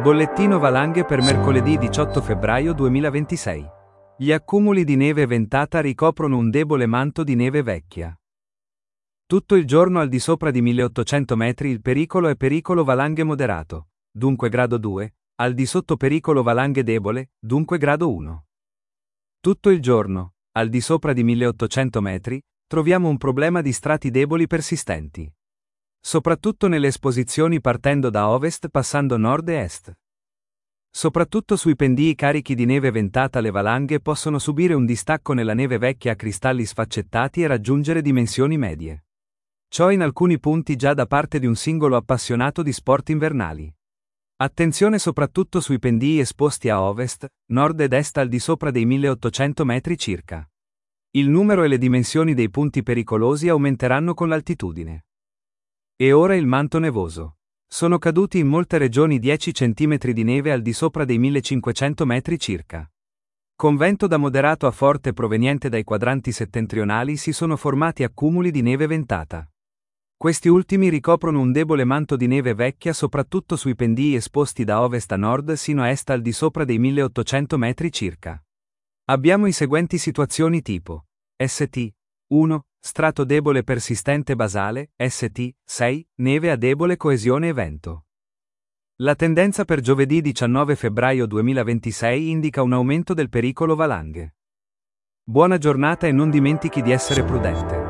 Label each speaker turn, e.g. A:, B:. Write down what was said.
A: Bollettino valanghe per mercoledì 18 febbraio 2026. Gli accumuli di neve ventata ricoprono un debole manto di neve vecchia. Tutto il giorno al di sopra di 1800 metri il pericolo è pericolo valanghe moderato, dunque grado 2, al di sotto pericolo valanghe debole, dunque grado 1. Tutto il giorno, al di sopra di 1800 metri, troviamo un problema di strati deboli persistenti. Soprattutto nelle esposizioni partendo da ovest passando nord e est. Soprattutto sui pendii carichi di neve ventata le valanghe possono subire un distacco nella neve vecchia a cristalli sfaccettati e raggiungere dimensioni medie. Ciò in alcuni punti già da parte di un singolo appassionato di sport invernali. Attenzione soprattutto sui pendii esposti a ovest, nord ed est al di sopra dei 1800 metri circa. Il numero e le dimensioni dei punti pericolosi aumenteranno con l'altitudine. E ora il manto nevoso. Sono caduti in molte regioni 10 cm di neve al di sopra dei 1500 metri circa. Con vento da moderato a forte proveniente dai quadranti settentrionali si sono formati accumuli di neve ventata. Questi ultimi ricoprono un debole manto di neve vecchia soprattutto sui pendii esposti da ovest a nord sino a est al di sopra dei 1800 metri circa. Abbiamo i seguenti situazioni tipo St. 1. Strato debole persistente basale, St. 6. Neve a debole coesione e vento. La tendenza per giovedì 19 febbraio 2026 indica un aumento del pericolo valanghe. Buona giornata e non dimentichi di essere prudente.